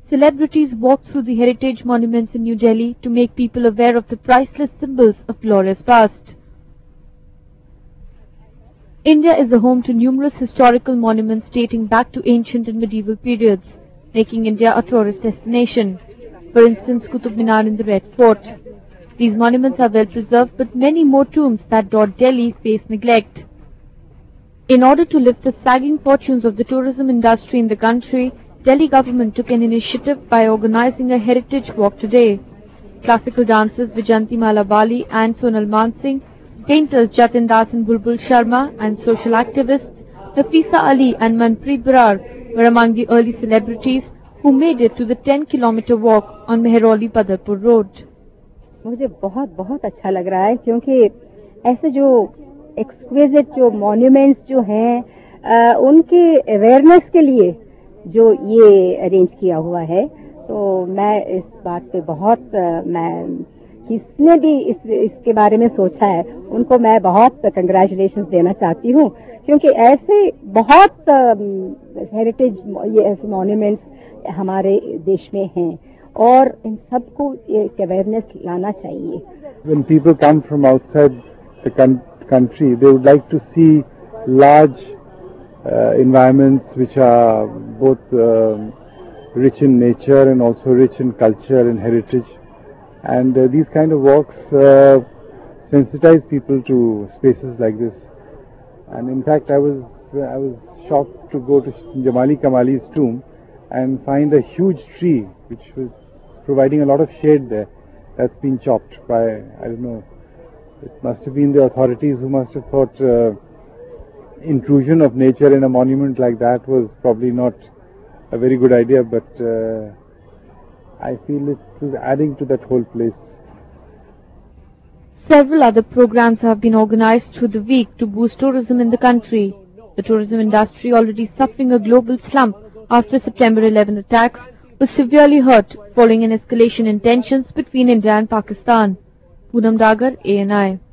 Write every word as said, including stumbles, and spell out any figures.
Celebrities walk through the heritage monuments in New Delhi to make people aware of the priceless symbols of glorious past. India is the home to numerous historical monuments dating back to ancient and medieval periods, making India a tourist destination. For instance, Qutub Minar in the Red Fort. These monuments are well preserved, but many more tombs that dot Delhi face neglect. In order to lift the sagging fortunes of the tourism industry in the country, Delhi government took an initiative by organizing a heritage walk today. Classical dancers Vijayanti Mala Bali and Sonal Mansingh, painters Jatin Das and Bulbul Sharma, and social activists Nafisa Ali and Manpreet Brar were among the early celebrities who made it to the ten kilometer walk on Mehrauli Padarpur Road. मुझे बहुत बहुत अच्छा लग रहा है क्योंकि ऐसे जो एक्सक्विजिट जो मॉन्यूमेंट्स जो हैं उनके अवेयरनेस के लिए जो ये अरेंज किया हुआ है, तो मैं इस बात पे बहुत मैं किसने भी इस इसके बारे में सोचा है उनको मैं बहुत कंग्रेचुलेशंस देना चाहती हूँ, क्योंकि ऐसे बहुत हेरिटेज ये ऐसे मॉन्यूमेंट्स हमारे देश में हैं और इन सबको एक अवेयरनेस लाना चाहिए. When people come from outside the country, they would like to see large uh, environments which are both uh, rich in nature and also rich in culture and heritage. And uh, these kind of walks uh, sensitize people to spaces like this. And in fact, I was I was shocked to go to Jamali Kamali's tomb and find a huge tree which was providing a lot of shade there. That's been chopped by, I don't know, it must have been the authorities who must have thought uh, intrusion of nature in a monument like that was probably not a very good idea, but uh, I feel it was adding to that whole place. Several other programs have been organized through the week to boost tourism in the country. The tourism industry, already suffering a global slump after September eleventh attacks, was severely hurt following an escalation in tensions between India and Pakistan. Poonam Dagar, A N I.